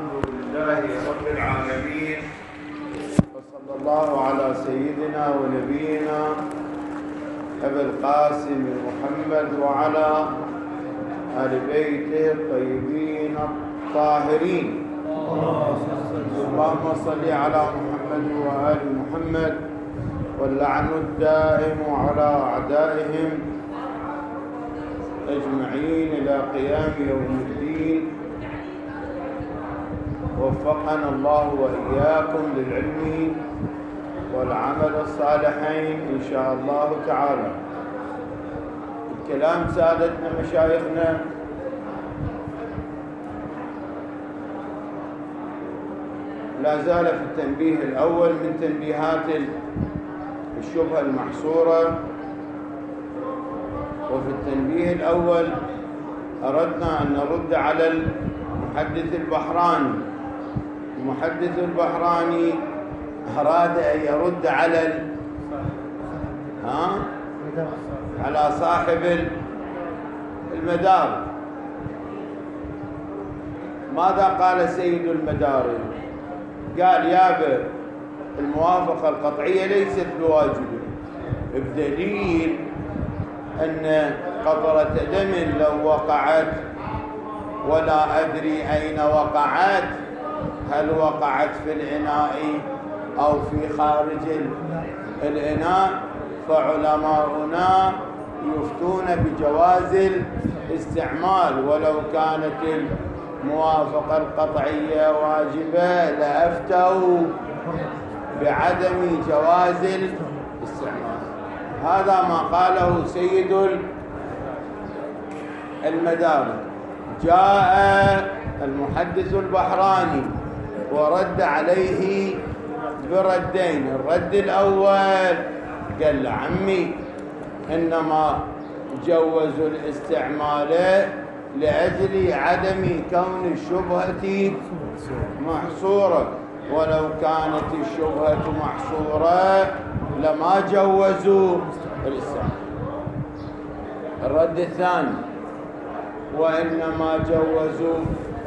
الحمد لله رب العالمين، وصلى الله على سيدنا ونبينا أبي القاسم محمد وعلى آل بيته الطيبين الطاهرين. اللهم صل على محمد وآل محمد، واللعن الدائم على أعدائهم أجمعين إلى قيام يوم الدين. وفقنا الله وإياكم للعلم والعمل الصالحين إن شاء الله تعالى. الكلام سادتنا مشايخنا لا زال في التنبيه الأول من تنبيهات الشبهة المحصورة. وفي التنبيه الأول أردنا أن نرد على المحدث البحراني. المحدث البحراني أراد أن يرد على صاحب المدار. ماذا قال سيد المدار؟ قال يابا الموافقة القطعية ليست بواجبة، بدليل أن قطرة دم لو وقعت ولا أدري أين وقعت، هل وقعت في الإناء أو في خارج الإناء، فعلماؤنا يفتون بجواز الاستعمال. ولو كانت الموافقة القطعية واجبة لأفتوا بعدم جواز الاستعمال. هذا ما قاله سيد المدارك. جاء المحدث البحراني ورد عليه بردين. الرد الأول قال له عمي إنما جوزوا الاستعمال لأجل عدم كون الشبهة محصورة، ولو كانت الشبهة محصورة لما جوزوا الاستعمال. الرد الثاني وإنما جوزوا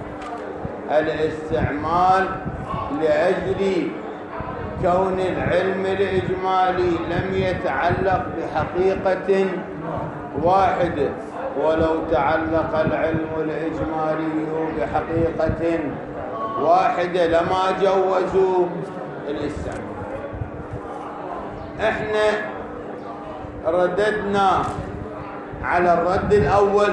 الاستعمال لأجل كون العلم الإجمالي لم يتعلق بحقيقة واحدة، ولو تعلق العلم الإجمالي بحقيقة واحدة لما جوزوا الاستعمال. احنا رددنا على الرد الأول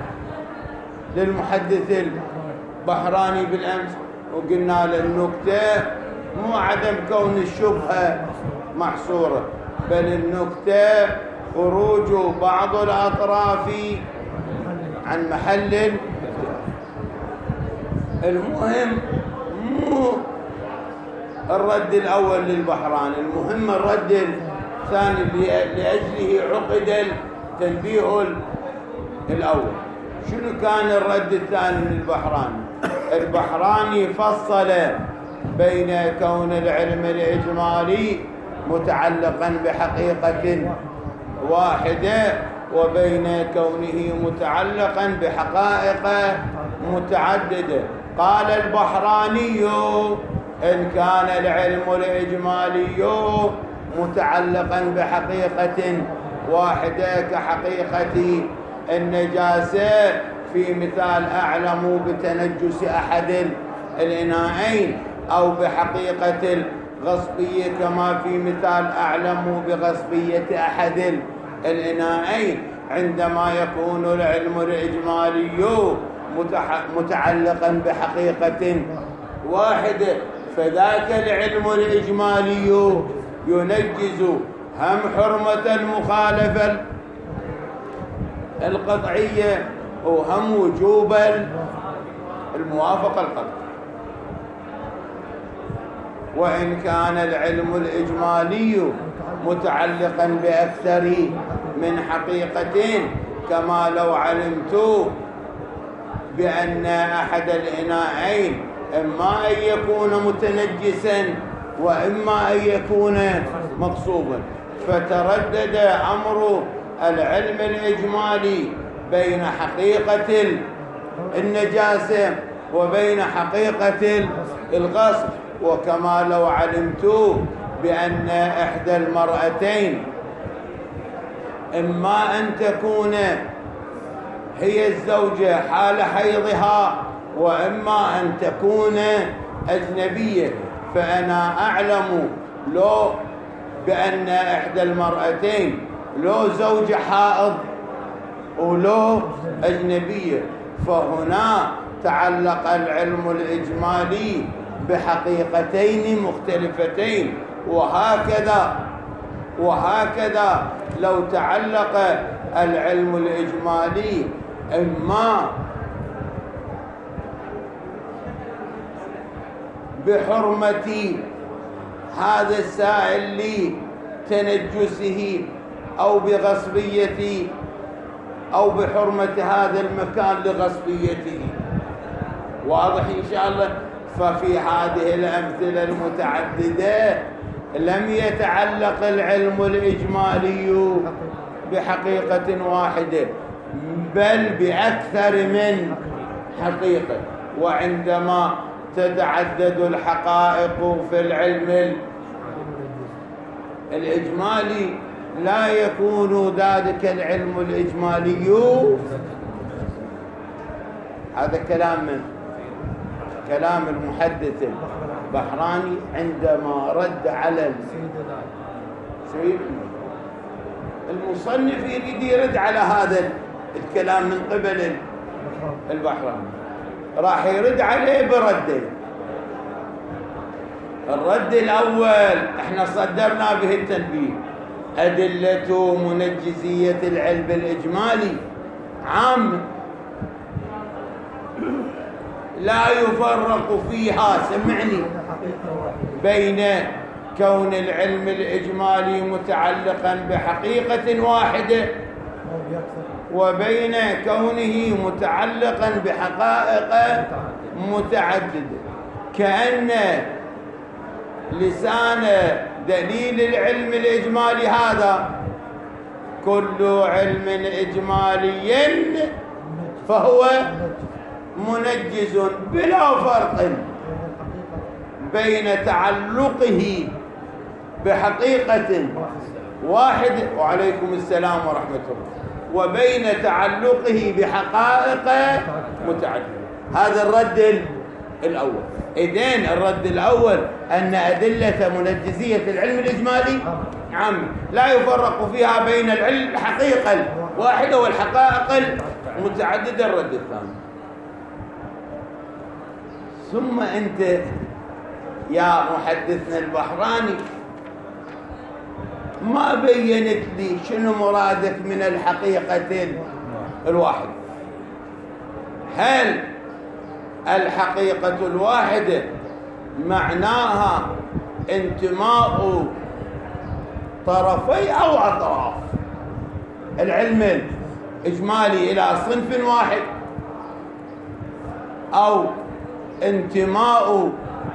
للمحدث البحراني بالأمس، وقلنا له النكتة مو عدم كون الشبهة محصورة، بل النكتة خروج بعض الأطراف عن محل. المهم مو الرد الأول للبحراني، المهم الرد الثاني لأجله عقد التنبيه الأول. شنو كان الرد الثاني للبحراني؟ البحراني فصل بين كون العلم الإجمالي متعلقا بحقيقة واحدة وبين كونه متعلقا بحقائق متعددة. قال البحراني إن كان العلم الإجمالي متعلقا بحقيقة واحدة كحقيقة النجاسة، في مثال أعلم بتنجس أحد الإناءين، أو بحقيقة الغصبية كما في مثال أعلم بغصبية أحد الإناءين، عندما يكون العلم الإجمالي متعلقا بحقيقة واحدة، فذاك العلم الإجمالي ينجز هم حرمة المخالفة القطعية وهم وجوب الموافقة القطعية. وإن كان العلم الإجمالي متعلقا بأكثر من حقيقتين، كما لو علمت بأن أحد الإناءين إما أن يكون متنجسا وإما أن يكون مغصوبا، فتردد أمر العلم الإجمالي بين حقيقة النجاسة وبين حقيقة الغصب. وكما لو علمت بأن إحدى المرأتين إما أن تكون هي الزوجة حال حيضها، وإما أن تكون أجنبية، فأنا أعلم لو بأن إحدى المرأتين لو زوجة حائض ولو أجنبية، فهنا تعلق العلم الإجمالي بحقيقتين مختلفتين. وهكذا لو تعلق العلم الإجمالي إما بحرمة هذا السائل لتنجسه، أو بغصبيته، أو بحرمة هذا المكان لغصبيته. واضح إن شاء الله؟ ففي هذه الأمثلة المتعددة لم يتعلق العلم الإجمالي بحقيقة واحدة، بل بأكثر من حقيقة. وعندما تتعدد الحقائق في العلم الإجمالي لا يكون ذلك العلم الإجمالي. هذا كلام المحدث البحراني عندما رد على سيد المصنف، يريد يرد على هذا الكلام من قبل البحراني، راح يرد عليه بردين. الرد الأول احنا صدرنا به التنبيه: أدلة منجزية العلم الإجمالي عامة لا يفرق فيها، سمعني، بين كون العلم الإجمالي متعلقا بحقيقة واحدة وبين كونه متعلقا بحقائق متعددة. كأن لسان دليل العلم الإجمالي هذا: كل علم إجمالي فهو منجز بلا فرق بين تعلقه بحقيقة واحدة، وعليكم السلام ورحمة الله، وبين تعلقه بحقائق متعددة. هذا الرد الأول. إذن الرد الأول أن أدلة منجزية العلم الإجمالي عامة لا يفرق فيها بين الحقيقة الواحدة والحقائق المتعددة. الرد الثاني: ثم أنت يا محدثنا البحراني ما بينت لي شنو مرادك من الحقيقة الواحدة. هل الحقيقة الواحدة معناها انتماء طرفي أو أطراف العلم الإجمالي إلى صنف واحد، أو انتماء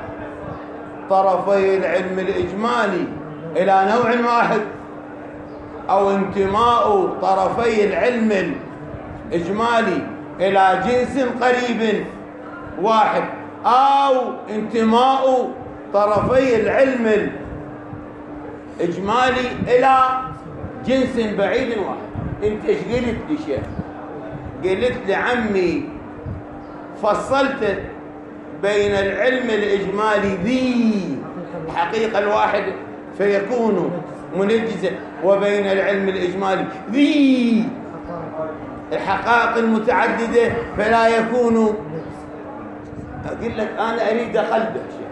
طرفي العلم الإجمالي إلى نوع واحد، أو انتماء طرفي العلم الإجمالي إلى جنس قريب واحد، أو انتماء طرفي العلم الإجمالي إلى جنس بعيد واحد. انت ايش قلت لي شيخ؟ قلت لي عمي فصلت بين العلم الإجمالي ذي الحقيقة الواحدة فيكون منجزا، وبين العلم الإجمالي ذي الحقائق المتعددة فلا يكون. أقول لك أنا أريد أقلبك شيء،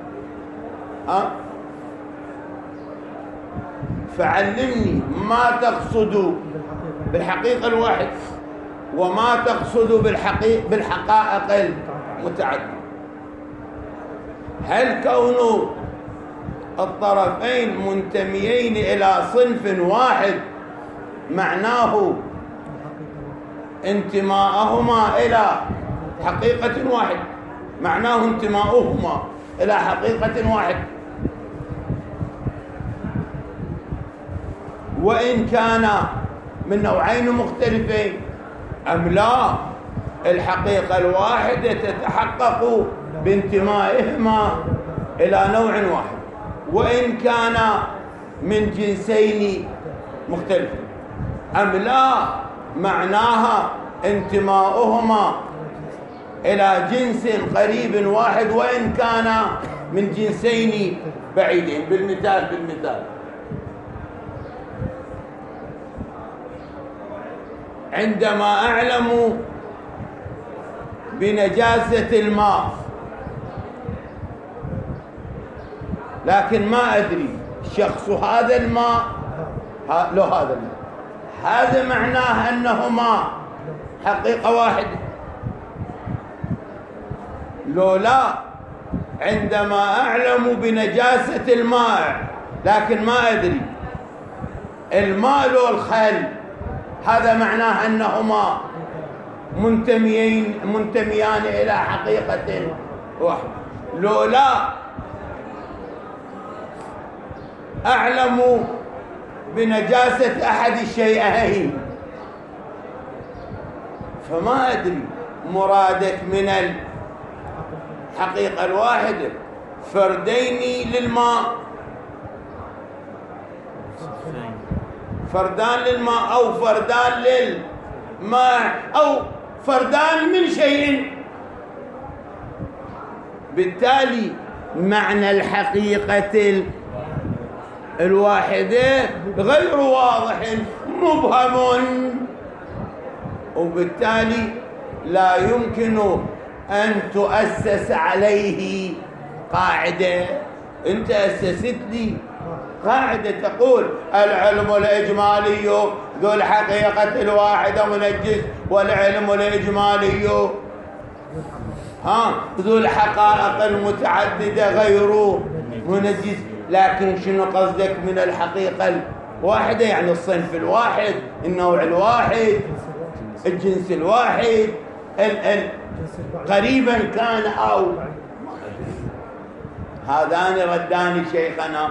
فعلمني ما تقصد بالحقيقة الواحد وما تقصد بالحقائق المتعددة. هل كون الطرفين منتميين إلى صنف واحد معناه انتماءهما إلى حقيقة واحد، معناه انتماؤهما إلى حقيقة واحد، وإن كان من نوعين مختلفين أم لا؟ الحقيقة الواحدة تتحقق بانتمائهما إلى نوع واحد، وإن كان من جنسين مختلفين. أم لا معناها انتماؤهما إلى جنس قريب واحد وإن كان من جنسين بعيدين. بالمثال عندما أعلم بنجاسة الماء لكن ما أدري شخص هذا الماء لو هذا الماء، هذا معناه أنهما حقيقة واحدة. لو لا، عندما أعلم بنجاسة الماء لكن ما أدري الماء لو الخل، هذا معناه أنهما منتميان إلى حقيقة واحدة. لو لا أعلم بنجاسة أحد الشيئين فما أدري مرادك من الحقيقة الواحدة فردين للماء، فردان للماء أو فردان للماء أو فردان من شيء. بالتالي معنى الحقيقة الواحدة غير واضح، مبهم، وبالتالي لا يمكن أن تؤسس عليه قاعدة. أنت أسست لي قاعدة تقول العلم الإجمالي ذو الحقيقة الواحدة منجز، والعلم الإجمالي ذو الحقائق المتعددة غير منجز. لكن شنو قصدك من الحقيقة الواحدة؟ يعني الصنف الواحد، النوع الواحد، الجنس الواحد، قريبا كان أو هذان ردان شيخنا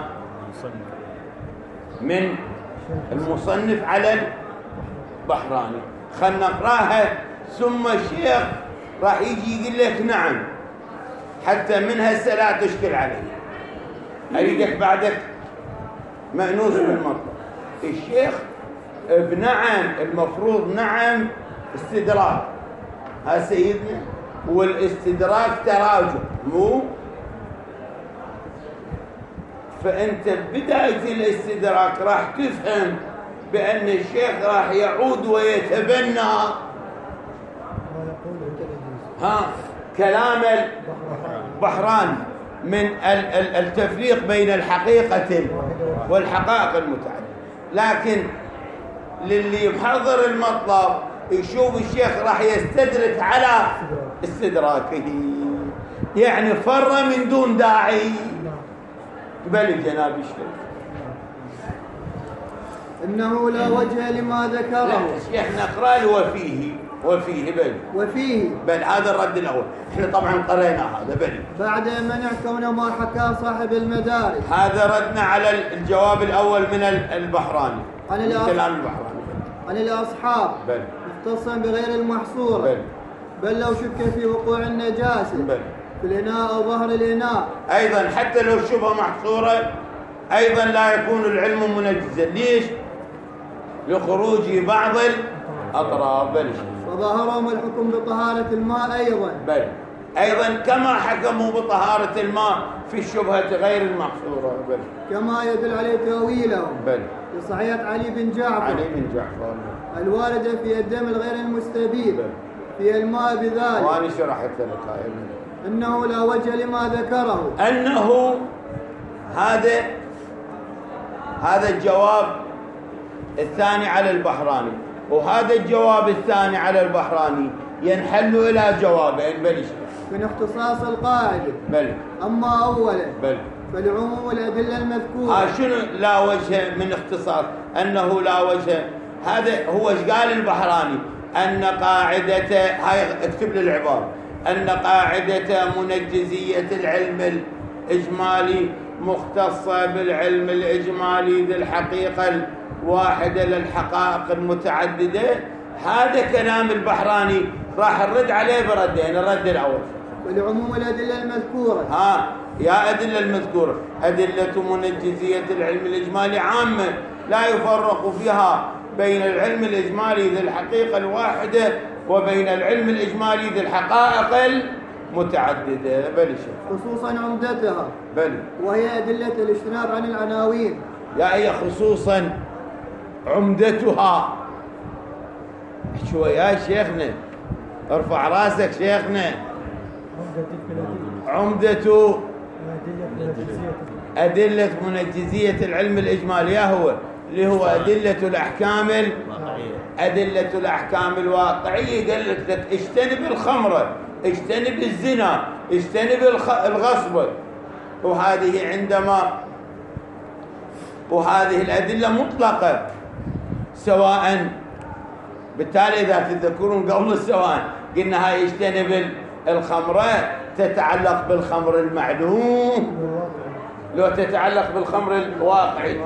من المصنف على البحراني. خلنا نقراها ثم الشيخ راح يجي يقول لك نعم، حتى من هسه لا تشكل عليه. أريدك بعدك مأنوس بالمطلب. الشيخ بنعم المفروض نعم استدراك، ها سيدنا، والاستدراك تراجع مو. فأنت بداية الاستدراك راح تفهم بأن الشيخ راح يعود ويتبنى كلام البحراني من التفريق بين الحقيقة والحقائق المتعددة. لكن للي محضر المطلب يشوف الشيخ راح يستدرك على استدراكه، يعني فر من دون داعي. بل جناب الشيخ إنه لا وجه لما ذكره. لا الشيخ نقرأ له وفيه بل هذا الرد الأول. احنا طبعا قرأنا هذا بل بعد منع كون ما حكى صاحب المدارس. هذا ردنا على الجواب الأول من البحراني، كلام البحراني عن الأصحاب بل مختصا بغير المحصورة بل لو شك في وقوع النجاسة في الإناء أو ظهر الإناء أيضا حتى لو شبه محصورة أيضا لا يكون العلم منجزا. ليش؟ لخروج بعض الأطراف. بل وظهرهم الحكم بطهارة الماء أيضا كما حكموا بطهارة الماء في الشبهة غير المحصورة كما يدل عليه تأويلهم في صحيح علي بن جعفر الواردة في الدم الغير المستبيد في الماء بذلك. وأنا شرحت لك إنه لا وجه لما ذكره، أنه هذا الجواب الثاني على البحراني، وهذا الجواب الثاني على البحراني ينحل إلى جوابين. من اختصاص القاعدة أما أولا فالعموم الأدلة المذكورة. شنو لا وجه من اختصاص؟ أنه لا وجه، هذا هو ايش قال البحراني؟ أن قاعدة، هاي اكتب لي العبارة، أن قاعدة منجزية العلم الإجمالي مختصة بالعلم الإجمالي ذي الحقيقة الواحدة للحقائق المتعددة. هذا كلام البحراني راح نرد عليه بردين. الرد الأول ولعموم الأدلة المذكورة. يا أدلة المذكورة أدلة منجزية العلم الإجمالي عامة لا يفرق فيها بين العلم الإجمالي ذي الحقيقة الواحدة وبين العلم الإجمالي ذي الحقائق المتعددة. بل خصوصا عمدتها. بل وهي أدلة الاجتناب عن العناوين. هي خصوصا عمدتها. شوي يا شيخنا، ارفع راسك شيخنا. عمدة أدلة منجزية العلم الإجمالي هو اللي هو أدلة الأحكام الواقعية. قال لك اجتنب الخمرة، اجتنب الزنا، اجتنب الغصب. وهذه الأدلة مطلقة سواء. بالتالي إذا تذكرون قبل السواء قلنا هاي اجتنب الخمرة تتعلق بالخمر المعلوم لو تتعلق بالخمر الواقعي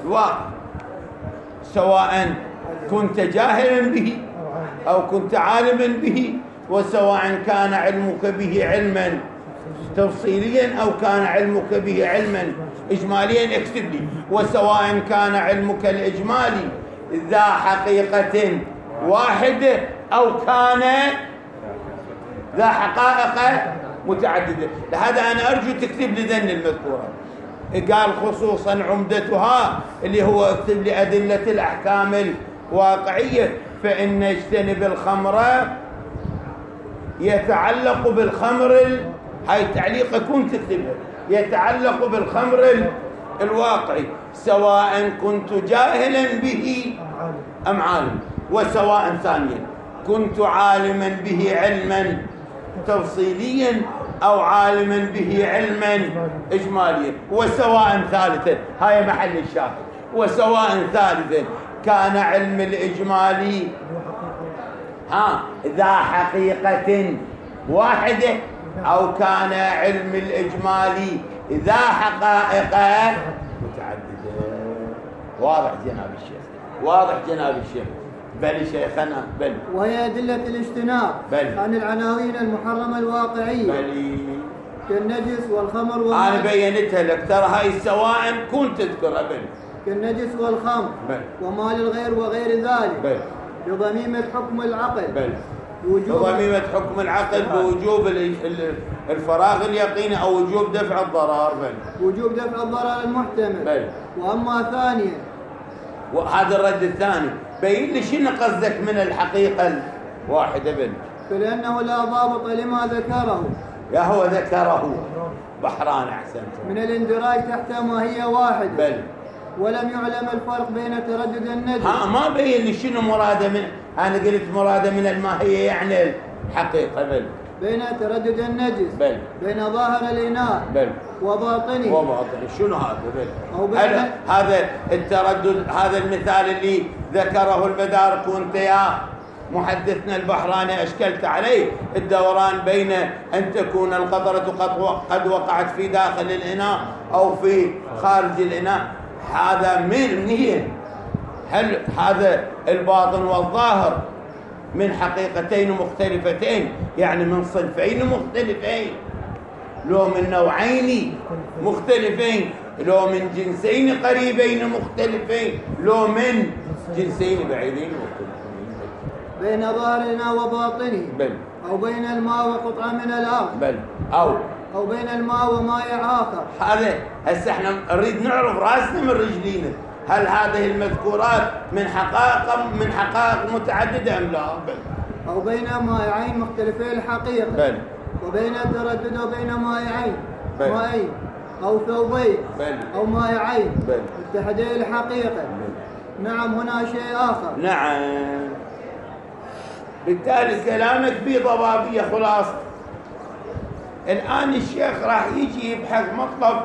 سواء كنت جاهلا به أو كنت عالما به، وسواء كان علمك به علما تفصيليا أو كان علمك به علما إجماليا. اكتب لي وسواء كان علمك الإجمالي ذا حقيقة واحدة أو كان ذا حقائق متعددة. لهذا أنا أرجو تكتب لي ذن المذكورة. قال خصوصا عمدتها اللي هو اكتب لي أدلة الأحكام الواقعية، فإن اجتنب الخمر يتعلق بالخمر هاي تعليق كنت تكتبها يتعلق بالخمر الواقعي سواء كنت جاهلا به أم عالم، وسواء ثانيا كنت عالما به علما تفصيليا أو عالما به علما إجماليا، وسواء ثالثا هاي محل الشاهد، وسواء ثالثا كان علم الإجمالي ذا حقيقة واحدة أو كان علم الإجمالي ذا حقائق متعددة. واضح جناب الشيخ، واضح جناب الشيخ. بل شيخنا بل وهي أدلة الاجتناب عن العناوين المحرمة الواقعية كالنجس والخمر أنا بينتها لك ترى هاي سواء كنت تذكرها كالنجس والخمر ومال الغير وغير ذلك بضميمة حكم العقل بضميمة حكم العقل بوجوب الفراغ اليقيني أو وجوب دفع الضرر وجوب دفع الضرر المحتمل وأما ثانيا وهذا الرد الثاني بين لي شنو قصدك من الحقيقة الواحدة فلأنه لا ضابط لما ذكره يا هو ذكره بحران أحسنت من الاندراج تحت ما هي واحدة ولم يعلم الفرق بين تردد النجس ما بين لي شنو مراده من أنا قلت مراده من الماهية يعني الحقيقة بين تردد النجس بين ظاهر الإناء وباطنه شنو هذا هذا التردد. هذا المثال اللي ذكره البدارك وانت يا محدثنا البحراني أشكلت عليه الدوران بين أن تكون القطرة قد وقعت في داخل الإناء أو في خارج الإناء. هذا منين؟ هل هذا الباطن والظاهر من حقيقتين مختلفتين يعني من صنفين مختلفين لو من نوعين مختلفين لو من جنسين قريبين مختلفين لو من جنسين بعيدين مختلفين بين ظاهرنا وباطنه أو بين الماء وقطعة من الأرض أو بين الماء وماء آخر. هذا هسه احنا نريد نعرف راسنا من رجلينا هل هذه المذكورات من حقائق متعددة أم لا؟ أو بين مائعين مختلفي الحقيقة وبين التردد وبين مائعين أو ثوبين أو مائعين متحدي الحقيقة. نعم هنا شيء آخر. نعم. بالتالي كلامك فيه ضبابية خلاصة. الآن الشيخ راح يجي يبحث مطلب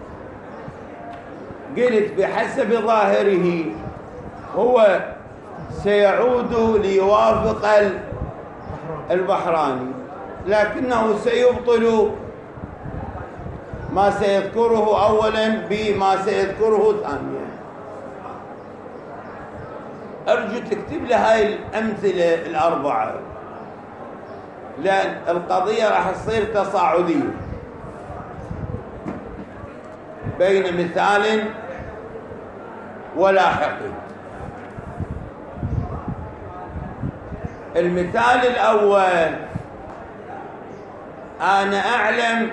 قلت بحسب ظاهره هو سيعود ليوافق البحراني لكنه سيبطل ما سيذكره أولا بما سيذكره ثانيا. أرجو تكتب لي هاي الأمثلة الأربعة لأن القضية راح تصير تصاعدية بين مثال ولاحق. المثال الأول: أنا أعلم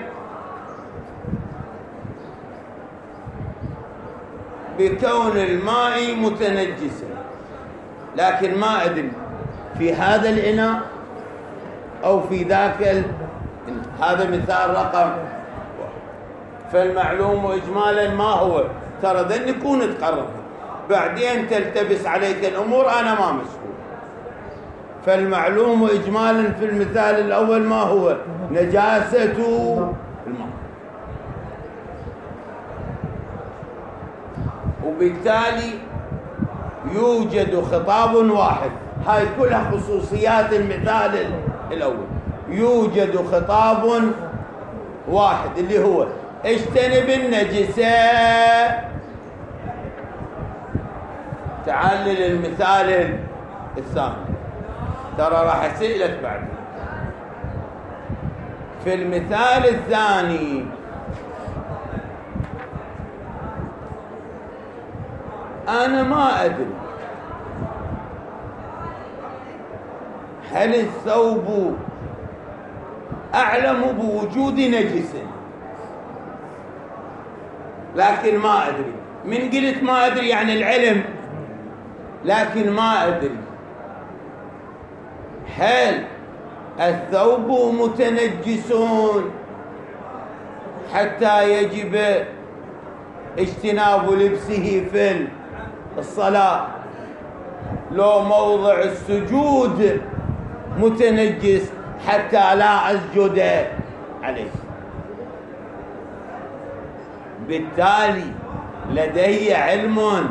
بكون الماء متنجسا، لكن ما أدري في هذا الإناء أو في ذاك هذا مثال رقم. فالمعلوم إجمالا ما هو، ترى ذن يكون تقرب بعدين تلتبس عليك الأمور، أنا ما مسؤول. فالمعلوم إجمالا في المثال الأول ما هو؟ نجاسة الماء. وبالتالي يوجد خطاب واحد، هاي كلها خصوصيات المثال الأول. يوجد خطاب واحد اللي هو اجتنب النجسة. تعال للمثال الثاني، ترى راح أسألك بعد. في المثال الثاني أنا ما أدري هل الثوب أعلم بوجود نجس، لكن ما أدري. من قلت ما أدري يعني العلم، لكن ما أدري هل الثوب متنجس حتى يجب اجتناب لبسه في الصلاة، لو موضع السجود متنجس حتى لا أسجد عليه. بالتالي لدي علم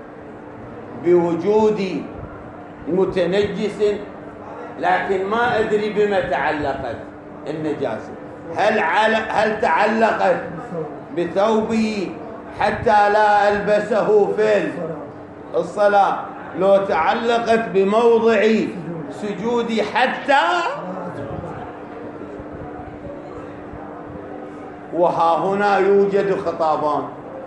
بوجود متنجس، لكن ما أدري بما تعلقت النجاسة. هل تعلقت بثوبي حتى لا ألبسه في الصلاة؟ لو تعلقت بموضع سجودي حتى، وها هنا يوجد خطابان: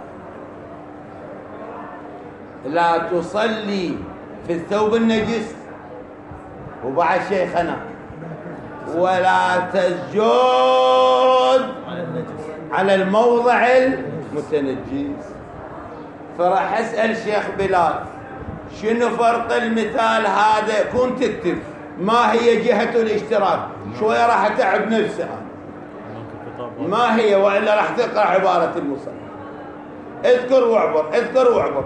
لا تصلي في الثوب النجس، وبعد شيخنا ولا تسجد على الموضع المتنجس. فراح أسأل شيخ بلال شنو فرق المثال هذا؟ كنت تكتب ما هي جهة الاشتراك، شوية راح أتعب نفسها ما هي، وإلا راح تقرأ عبارة المصنف. اذكر واعبر، اذكر واعبر.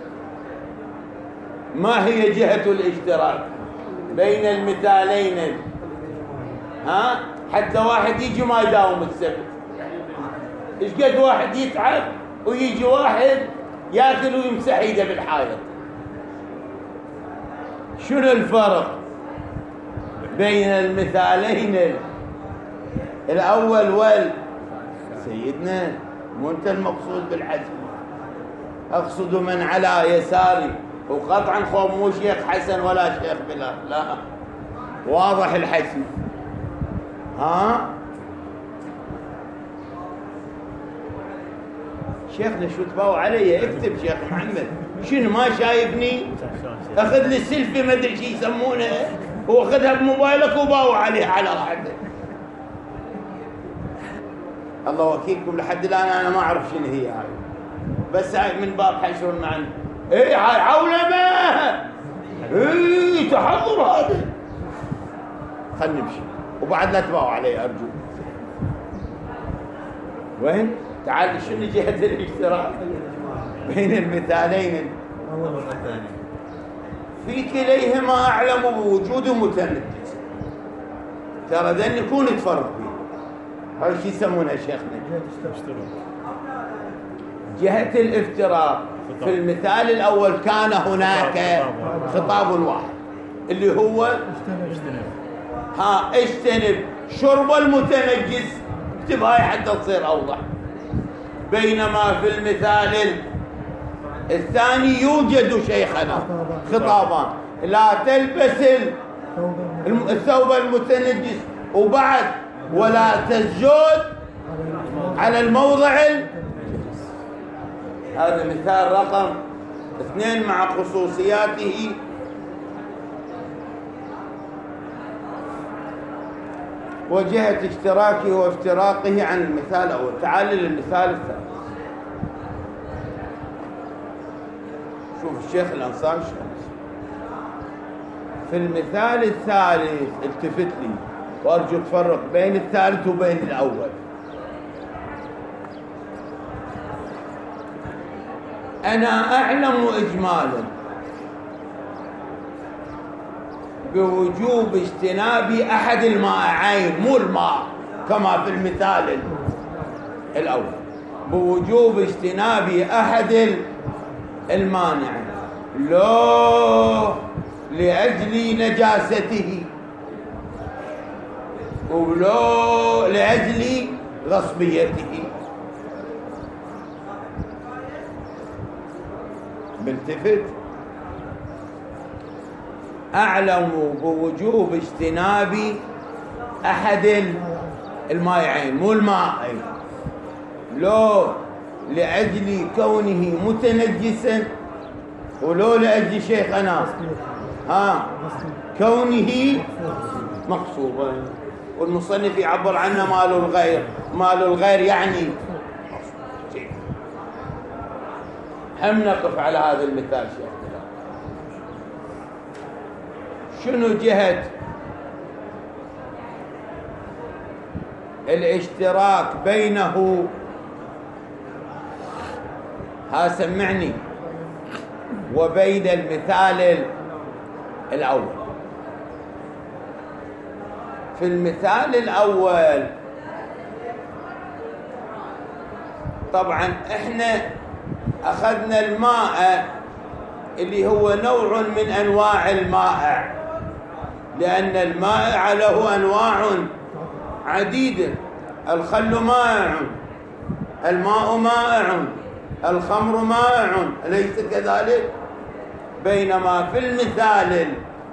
ما هي جهة الاشتراك بين المثالين؟ ها؟ حتى واحد يجي ما يداوم السبت. ايش قد واحد يتعب ويجي واحد ياكل ويمسح ايده بالحائط. شنو الفرق بين المثالين الأول سيدنا؟ مو أنت المقصود بالحزم، أقصد من على يساري، وقطعا خوف مو شيخ حسن ولا شيخ بلال، لا، واضح الحزم. ها شيخنا شو تباو علي؟ اكتب شيخ محمد. شنو ما شايفني؟ اخذ لي السيلفي ما ادري شو يسمونه، هو اخذها بموبايلك وباو عليها على راحته. الله وكيلكم لحد الان انا ما اعرف شنو هي هاي، بس هاي من باب حشر المعنى. ايه هاي عولمه، ايه تحضر هذا. خلنا نمشي وبعد لا تباو علي ارجوك. وين؟ تعال شنو جهة الاشتراك بين المثالين؟ في كليهما أعلم بوجود متنجس. ترى ذن يكون تفرق بيه. هذا شو يسمونها شيخنا؟ جهة الافتراق. في المثال الأول كان هناك خطاب واحد اللي هو اجتنب شرب المتنجس. اكتب هاي حتى تصير أوضح. بينما في المثال الثاني يوجد شيخنا خطابان: لا تلبس الثوب المتنجس وبعد ولا تسجد على الموضع هذا مثال رقم 2 مع خصوصياته. وجهة اشتراكه وافتراقه عن المثال الأول. تعال للمثال الثالث. شوف الشيخ الأنصاري في المثال الثالث التفت لي وأرجو تفرق بين الثالث وبين الأول. أنا أعلم إجمالا بوجوب اجتناب أحد المائعين، مو الماء كما في المثال الأول، بوجوب اجتناب أحد المانعين لو لأجل نجاسته ولو لأجل غصبيته. بالتفت أعلم بوجوب اجتناب أحد المائعين، مو الماء، لو لأجل كونه متنجسا ولو لأجل شيخنا كونه مقصوبا. والمصنف يعبر عنه مال الغير. مال الغير يعني هم نقف على هذا المثال. شنو جهة الاشتراك بينه؟ سمعني. وبين المثال الأول. في المثال الأول طبعا احنا أخذنا الماء اللي هو نوع من أنواع المائع، لأن المائع له أنواع عديدة. الخل مائع، الماء مائع، الخمر مائع، أليس كذلك؟ بينما في المثال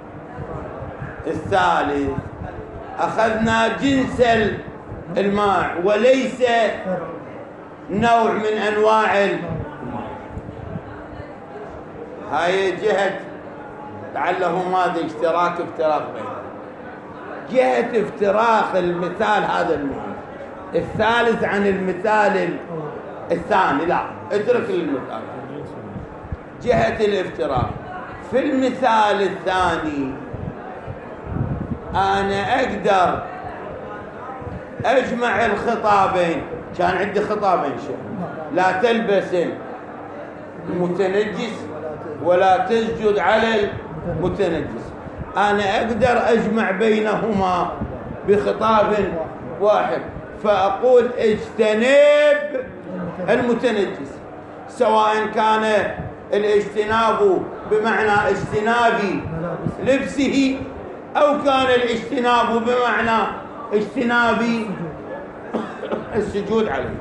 الثالث أخذنا جنس الماء وليس نوع من أنواع هاي جهة لعله ماذا اشتراك افتراق بينهم. جهة افتراق المثال هذا المهم الثالث عن المثال الثاني، لا اترك المثال. جهة الافتراق في المثال الثاني أنا أقدر أجمع الخطابين. كان عندي خطابين لا تلبس المتنجس ولا تسجد على المتنجس. أنا أقدر أجمع بينهما بخطاب واحد فأقول اجتنب المتنجس، سواء كان الاجتناب بمعنى اجتناب لبسه أو كان الاجتناب بمعنى اجتناب السجود عليه.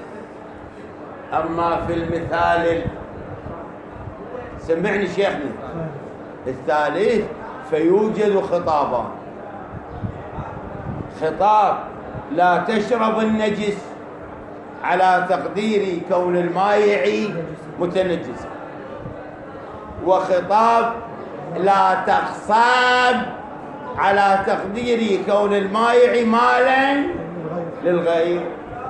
أما في المثال سمعني شيخنا الثالث فيوجد خطابان. خطاب لا تشرب النجس على تقدير كون المائع متنجسا، وخطاب لا تغصب على تقدير كون المائع مالا للغير.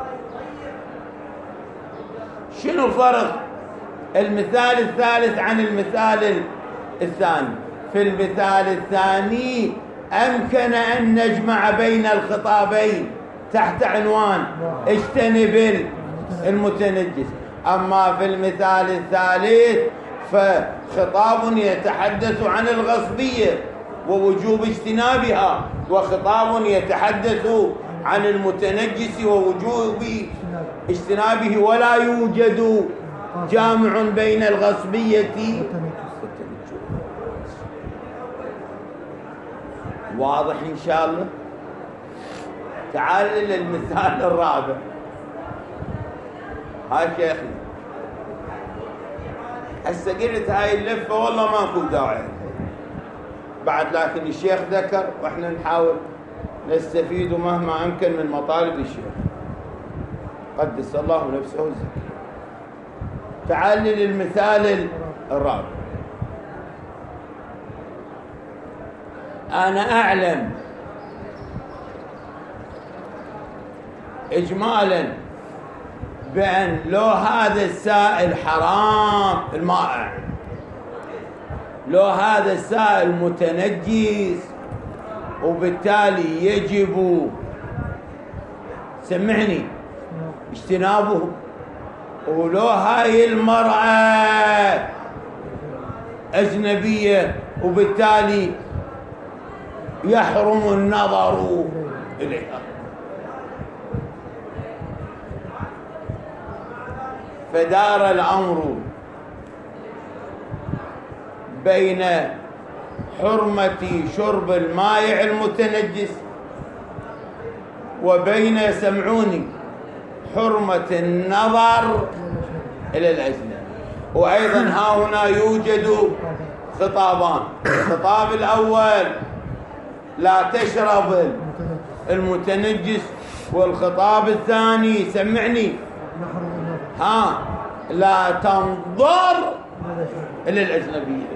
شنو فرق المثال الثالث عن المثال الثاني؟ في المثال الثاني أمكن أن نجمع بين الخطابين تحت عنوان اجتنب المتنجس. أما في المثال الثالث فخطاب يتحدث عن الغصبية ووجوب اجتنابها، وخطاب يتحدث عن المتنجس ووجوب اجتنابه، ولا يوجد جامع بين الغصبية والتنجس. واضح إن شاء الله؟ تعال للمثال الرابع. هاي شيخنا هسه قلت هاي اللفة والله ماكو داعي بعد، لكن الشيخ ذكر واحنا نحاول نستفيد مهما أمكن من مطالب الشيخ قدس الله نفسه الزكي. تعال للمثال الرابع. أنا أعلم إجمالا بأن لو هذا السائل حرام المائع، لو هذا السائل متنجس وبالتالي يجب سمعني اجتنابه، ولو هاي المرأة أجنبية وبالتالي يحرم النظر إليها. فدار الأمر بين حرمة شرب المائع المتنجس وبين سمعوني حرمة النظر إلى الأجنبي. وأيضا ها هنا يوجد خطابان. الخطاب الأول لا تشرب المتنجس، والخطاب الثاني سمعني لا تنظر إلى الأجنبية.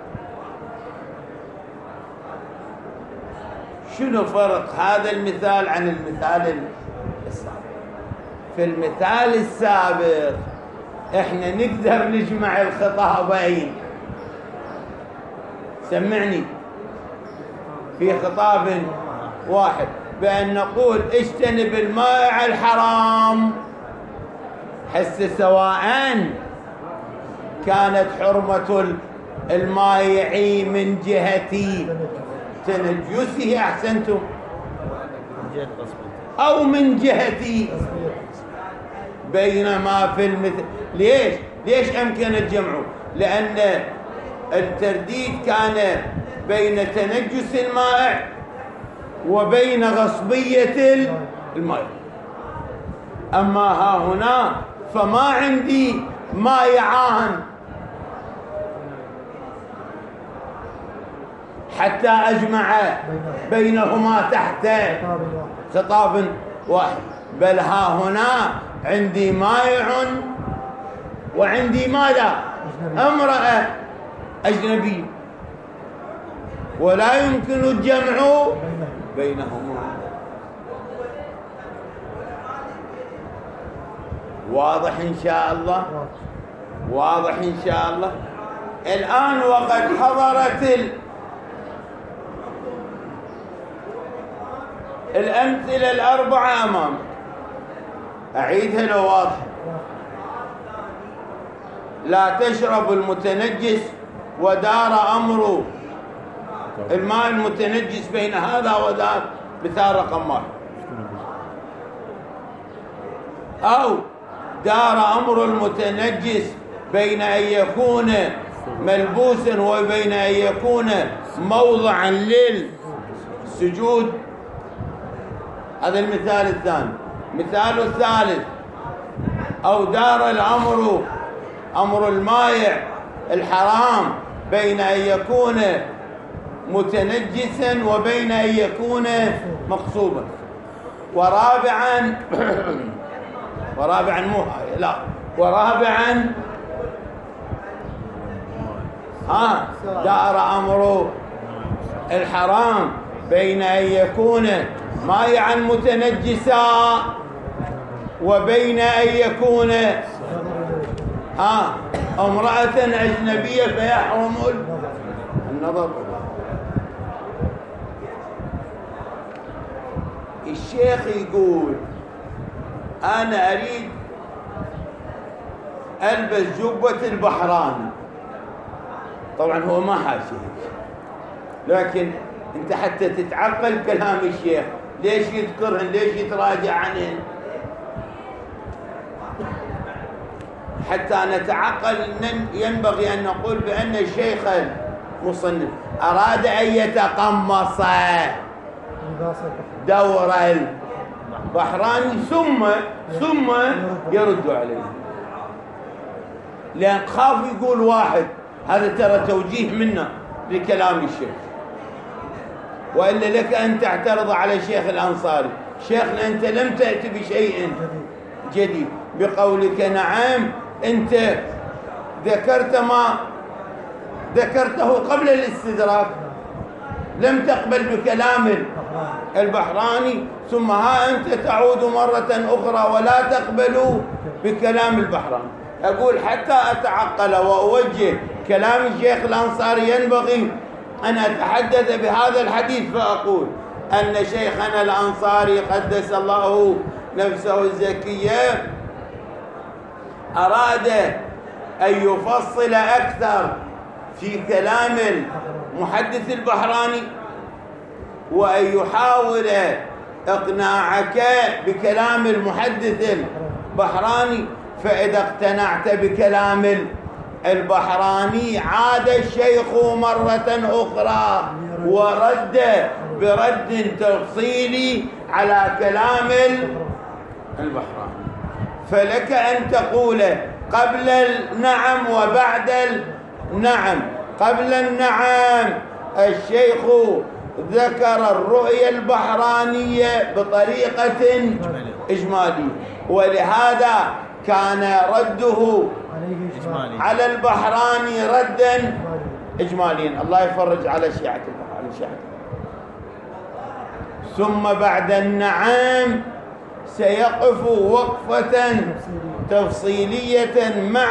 شنو فرق هذا المثال عن المثال السابق؟ في المثال السابق احنا نقدر نجمع الخطابين، سمعني، في خطاب واحد بأن نقول اجتنب المائع الحرام، حس سواء كانت حرمة المائع من جهة تنجسه أحسنتم أو من جهة، بينما في المثل ليش أمكن الجمع؟ لأن الترديد كان بين تنجس المائع وبين غصبية المائع. أما ها هنا فما عندي مائعان حتى أجمع بينهما تحت خطاب واحد، بل ها هنا عندي مائع وعندي ماذا؟ امرأة أجنبية، ولا يمكن الجمع بينهما. واضح إن شاء الله؟ واضح إن شاء الله. الآن وقد حضرت الأمثلة الأربعة أمامك، أعيدها لو واضح. لا تشرب المتنجس، ودار أمر الماء المتنجس بين هذا وذاك، مثال رقم واحد. أو دار أمر المتنجس بين أن يكون ملبوسا وبين أن يكون موضعا للسجود. هذا المثال الثاني. مثال الثالث: أو دار الأمر أمر المائع الحرام بين أن يكون متنجسا وبين أن يكون مغصوبا. ورابعا مو هاي، لا، ورابعا دار أمر الحرام بين أن يكون مائعا متنجسا وبين أن يكون امرأة أجنبية فيحرم النظر. الشيخ يقول أنا أريد ألبس جبة البحراني. طبعا هو ما حاشيه، لكن أنت حتى تتعقل كلام الشيخ ليش يذكرهن، ليش يتراجع عنهن، حتى نتعقل أن ينبغي أن نقول بأن الشيخ المصنف أراد أن يتقمص دور البحراني ثم يرد عليه، لأن خاف يقول واحد هذا ترى توجيه منا لكلام الشيخ. وإلا لك أن تعترض على الشيخ الأنصاري. شيخنا أنت لم تأتي بشيء جديد بقولك نعم. أنت ذكرت ما ذكرته قبل الاستدراك، لم تقبل بكلام البحراني، ثم ها أنت تعود مرة أخرى ولا تقبل بكلام البحراني. أقول حتى أتعقل وأوجه كلام الشيخ الأنصاري ينبغي أن أتحدث بهذا الحديث، فأقول أن شيخنا الأنصاري قدس الله نفسه الزكية أراد أن يفصل أكثر في كلام المحدث البحراني، وأن يحاول إقناعك بكلام المحدث البحراني. فإذا اقتنعت بكلام البحراني عاد الشيخ مرة أخرى ورد برد تفصيلي على كلام البحراني. فلك أن تقول قبل النعم وبعد النعم. قبل النعم الشيخ ذكر الرؤية البحرانية بطريقة إجمالية، ولهذا كان رده على البحراني ردا إجماليا. الله يفرج على شيعة البحراني. ثم بعد النعم سيقف وقفة تفصيلية مع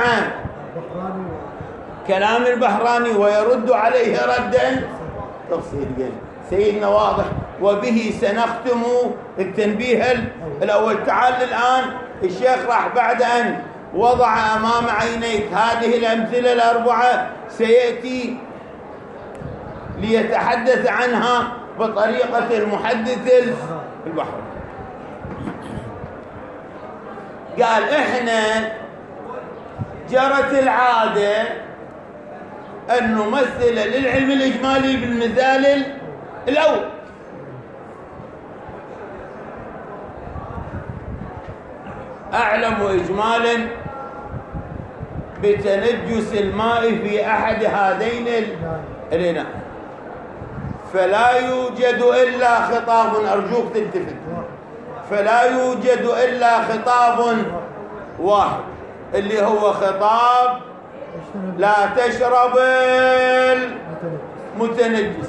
كلام البحراني ويرد عليه ردا تفصيليا. سيدنا واضح. وبه سنختم التنبيه الأول. تعال الآن الشيخ راح بعد أن وضع أمام عينيك هذه الأمثلة الأربعة سيأتي ليتحدث عنها بطريقة المحدث البحراني. قال إحنا جرت العادة أن نمثل للعلم الإجمالي بالمثال الأول. أعلم إجمالا بتنجس الماء في أحد هذين الإناء، فلا يوجد إلا خطاب، أرجوك تلتفت، فلا يوجد إلا خطاب واحد اللي هو خطاب لا تشرب المتنجس.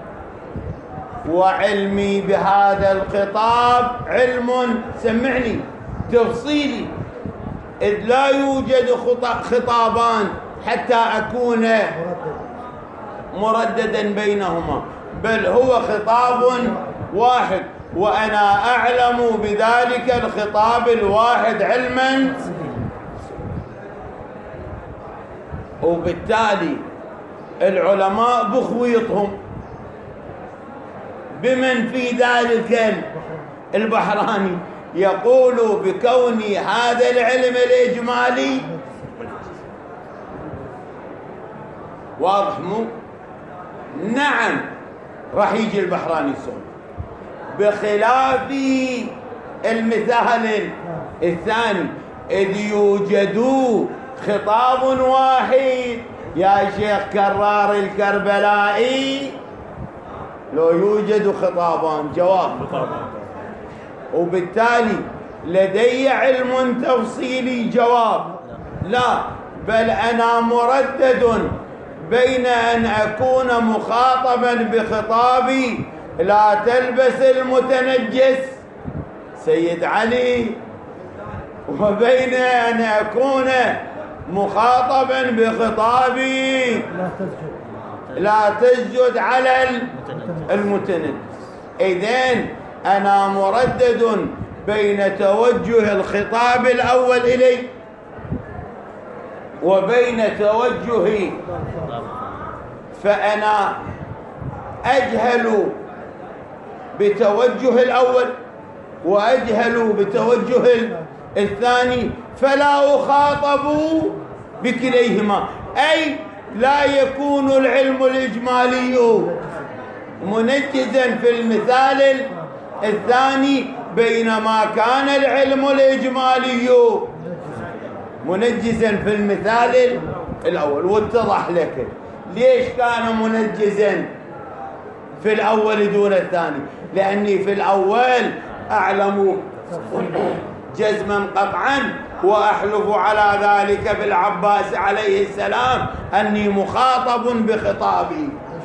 وعلمي بهذا الخطاب علم سمعني تفصيلي، إذ لا يوجد خطابان حتى أكون مرددا بينهما، بل هو خطاب واحد، وأنا أعلم بذلك الخطاب الواحد علما. وبالتالي العلماء بخويطهم بمن في ذلك البحراني يقول بكون هذا العلم الإجمالي واضح مو؟ نعم راح يجي البحراني السعودي بخلاف المثال الثاني إذ يوجد خطاب واحد. يا شيخ كرار الكربلائي لو يوجد خطابان جواب، وبالتالي لدي علم تفصيلي جواب لا، بل أنا مردد بين أن أكون مخاطبا بخطابي لا تلبس المتنجس سيد علي، وبين أن أكون مخاطبا بخطابي لا تسجد على المتنجس. إذن أنا مردد بين توجه الخطاب الأول إلي وبين توجهي، فأنا أجهل بتوجه الأول وأجهل بتوجه الثاني، فلا أخاطب بكليهما، أي لا يكون العلم الإجمالي منجزا في المثال الثاني بينما كان العلم الإجمالي منجزا في المثال الأول. واتضح لك ليش كان منجزا في الأول دون الثاني؟ لأني في الأول أعلم جزما قطعا وأحلف على ذلك بالعباس عليه السلام أني مخاطب بخطابي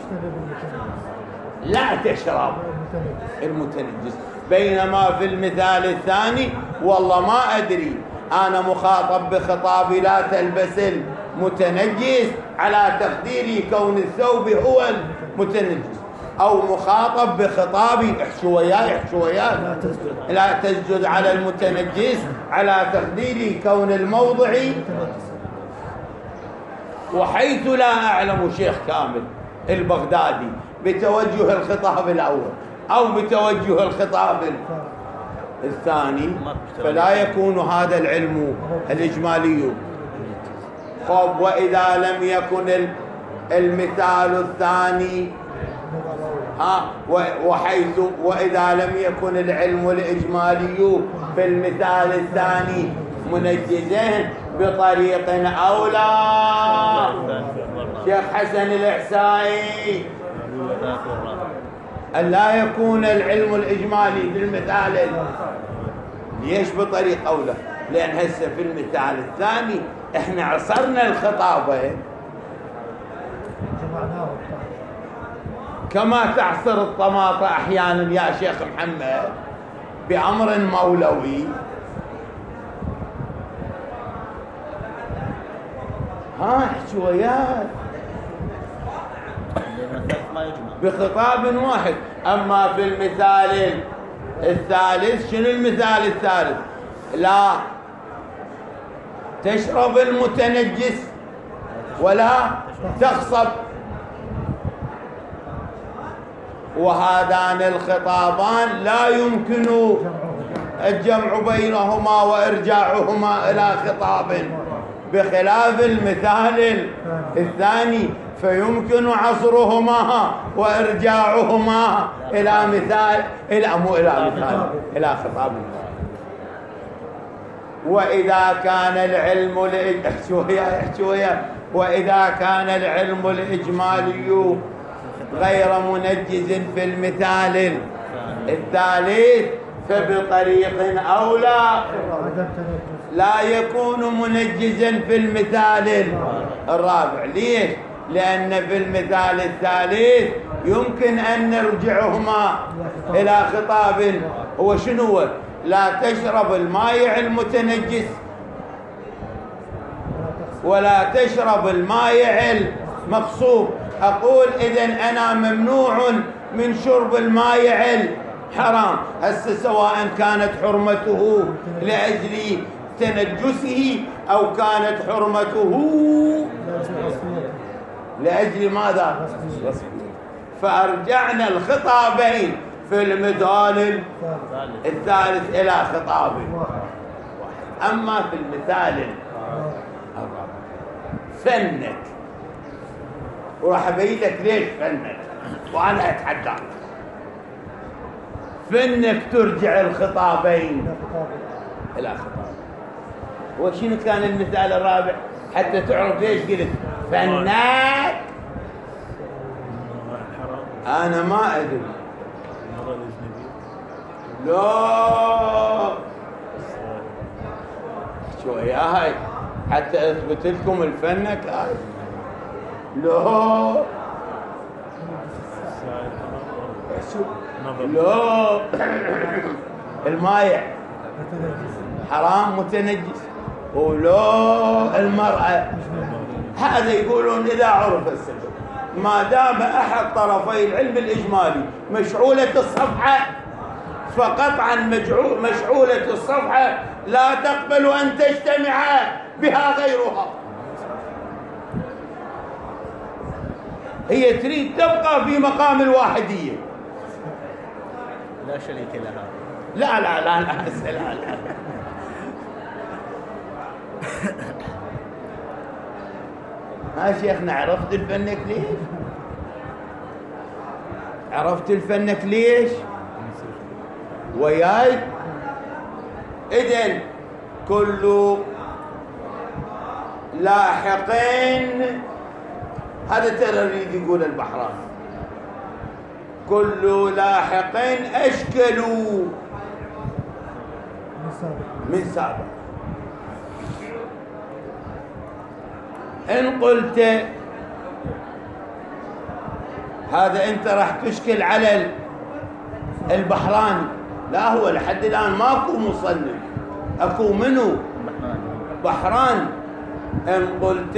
لا تشرب المتنجس، بينما في المثال الثاني والله ما أدري، أنا مخاطب بخطابي لا تلبس المتنجس على تقديري كون الثوب هو المتنجس، أو مخاطب بخطابي احشو وياي لا تسجد على المتنجس على تقديري كون الموضع، وحيث لا أعلم شيخ كامل البغدادي بتوجه الخطاب الأول أو بتوجه الخطاب الثاني فلا يكون هذا العلم الإجمالي. خب وإذا لم يكن المثال الثاني وحيث وإذا لم يكن العلم الإجمالي في المثال الثاني منجزين بطريق أولى. شيخ حسن الإحسائي أن لا يكون العلم الإجمالي في المثال ليش بطريق أولى؟ لأن هسه في المثال الثاني احنا عصرنا الخطابة كما تعصر الطماطة أحيانا يا شيخ محمد بأمر مولوي، شويات بخطاب واحد. أما في المثال الثالث شنو المثال الثالث؟ لا تشرب المتنجس ولا تخصب، وهذان الخطابان لا يمكن الجمع بينهما وإرجاعهما إلى خطاب، بخلاف المثال الثاني فيمكن عصرهما وإرجاعهما إلى مثال إلى خطاب. وإذا كان العلم وإذا كان العلم الإجمالي غير منجز في المثال الثالث فبطريق أولى لا يكون منجزا في المثال الرابع. ليش؟ لأن في المثال الثالث يمكن أن نرجعهما إلى خطاب هو شنو؟ لا تشرب المائع المتنجس ولا تشرب المائع المغصوب. أقول إذن أنا ممنوع من شرب المائع الحرام، هسه سواء كانت حرمته لأجل تنجسه أو كانت حرمته لأجل ماذا؟ فأرجعنا الخطابين في المثال الثالث إلى خطاب. أما في المثال الرابع فنك، وراح أبين لك ليش فنك وأنا أتحدى فنك ترجع الخطابين إلى خطاب. وشنو كان المثال الرابع حتى تعرف ليش قلت فنك؟ أنا ما أدري. لا شوية هاي حتى أثبت لكم الفنك هاي. لا لا المايع حرام متنجس، ولا المرأة. هذا يقولون إذا عرف السبب ما دام أحد طرفي العلم الإجمالي مشعولة الصفحة فقطعا مشعولة الصفحة لا تقبل أن تجتمع بها غيرها. هي تريد تبقى في مقام الواحدية لا شريك لها. لا لا لا لا لا, لا. ها شيخنا عرفت الفنك ليش؟ عرفت الفنك ليش؟ وياي إذن كل لاحقين، هذا ترى يريد يقول البحراني كل لاحق أشكل من سابق. إن قلت هذا أنت راح تشكل على البحراني، لا هو لحد الآن ماكو مصنف، أكو منو بحراني. إن قلت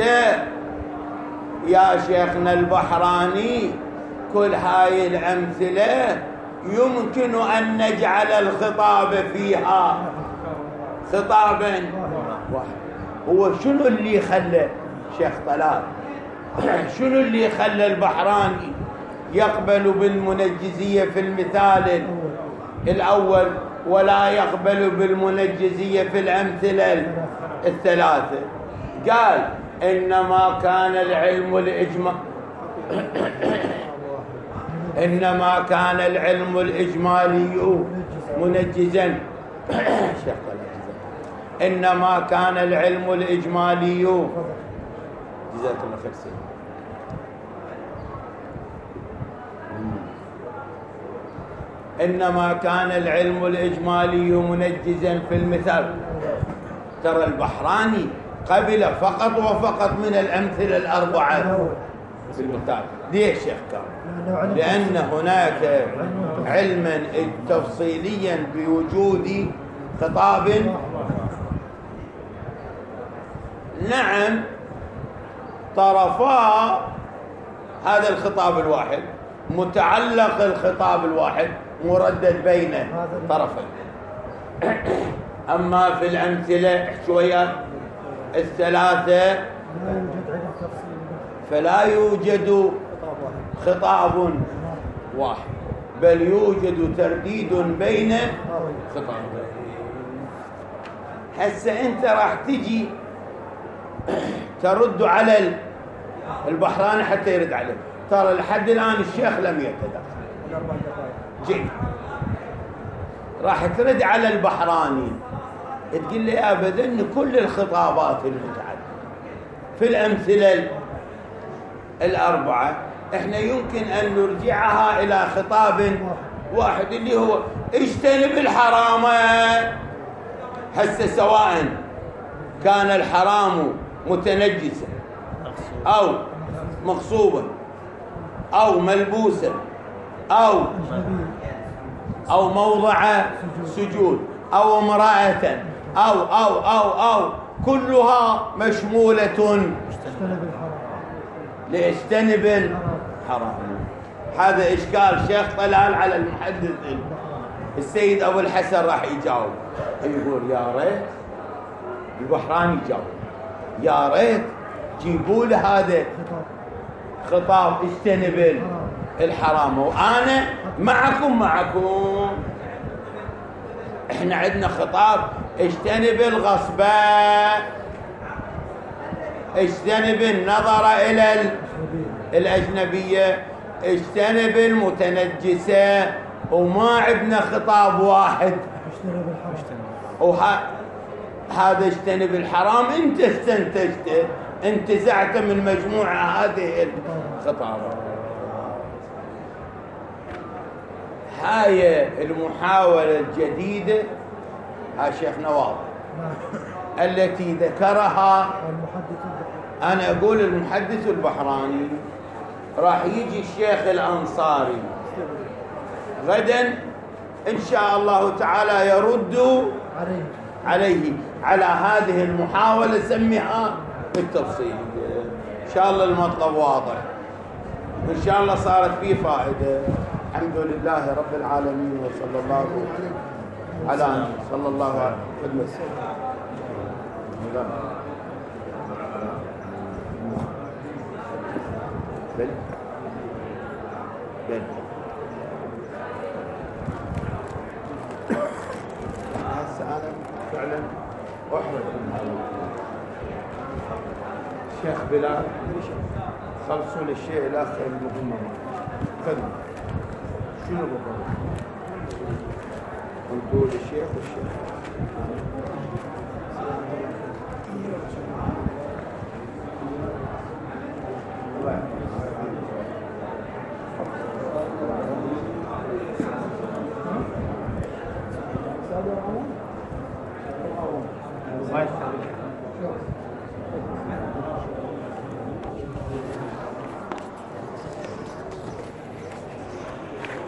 يا شيخنا البحراني كل هاي الأمثلة يمكن أن نجعل الخطاب فيها خطابا واحد. هو شنو اللي خلى شيخ طلال شنو اللي خلى البحراني يقبل بالمنجزية في المثال الأول ولا يقبل بالمنجزية في الأمثلة الثلاثة؟ قال إنما كان العلم إنما كان العلم الإجمالي منجزا إنما كان العلم الإجمالي جزاك الله خير سيدي. إنما كان العلم الإجمالي منجزا في المثال. ترى البحراني قبل فقط وفقط من الأمثلة الأربعة في المثال. ليش يا كان؟ لأن هناك علما تفصيليا بوجود خطاب. نعم طرفا هذا الخطاب الواحد، متعلق الخطاب الواحد مردد بين طرفين. أما في الأمثلة شوية الثلاثة فلا يوجد خطاب واحد، بل يوجد ترديد بين خطابين. هسه أنت راح تجي ترد على البحراني حتى يرد عليه. ترى لحد الآن الشيخ لم يتدخل. جيد، راح ترد على البحراني تقول لي أبدا أن كل الخطابات المتعددة في الأمثلة الأربعة احنا يمكن أن نرجعها إلى خطاب واحد اللي هو اجتنب الحرام. هسه سواء كان الحرام متنجسا أو مغصوبا أو ملبوسا أو موضع سجود أو امرأة أو كلها مشمولة لاجتنب الحرام. هذا إشكال شيخ طلال على المحدث. السيد أبو الحسن راح يجاوب، يقول يا ريت البحراني يجاوب يا ريت جيبوا له هذا خطاب اجتنب الحرام، وأنا معكم. احنا عندنا خطاب اجتنب الغصب، اجتنب النظر إلى الأجنبية، اجتنب المتنجسة، وما عندنا خطاب واحد. هذا اجتنب الحرام انت استنتجته، انتزعته من مجموعة هذه الخطابات. هاي المحاولة الجديدة ها شيخ نواف التي ذكرها أنا أقول المحدث البحراني. راح يجي الشيخ الأنصاري غدا إن شاء الله تعالى يرد عليه على هذه المحاولة، سميها بالتفصيل. إن شاء الله المطلب واضح، وإن شاء الله صارت فيه فائدة. الحمد لله رب العالمين، وصلى الله على صلى الله عليه وسلم. هسه أنا فعلا أحرج من هذا الشيخ بلال. خلصوا للشيء الآخر المهم خدمة. شنو بالضبط؟ قلتوا للشيخ والشيخ ما شاء الله.